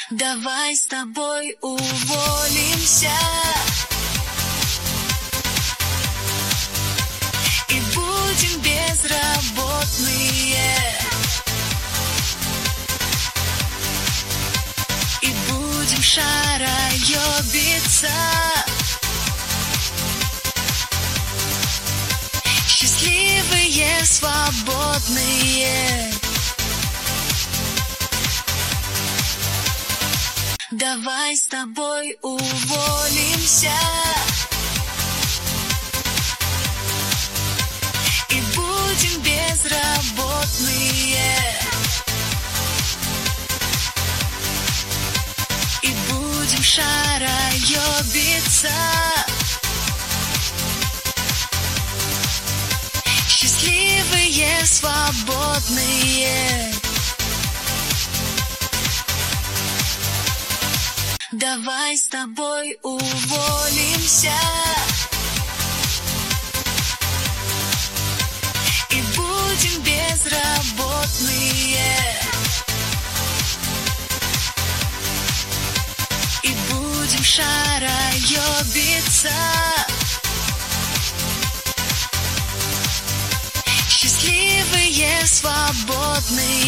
Давай с тобой уволимся и будем безработные, и будем шароебиться, счастливые, свободные. Давай с тобой уволимся и будем безработные, и будем шароебиться, счастливые, свободные. Давай с тобой уволимся и будем безработные, и будем шароебиться, счастливые, свободные.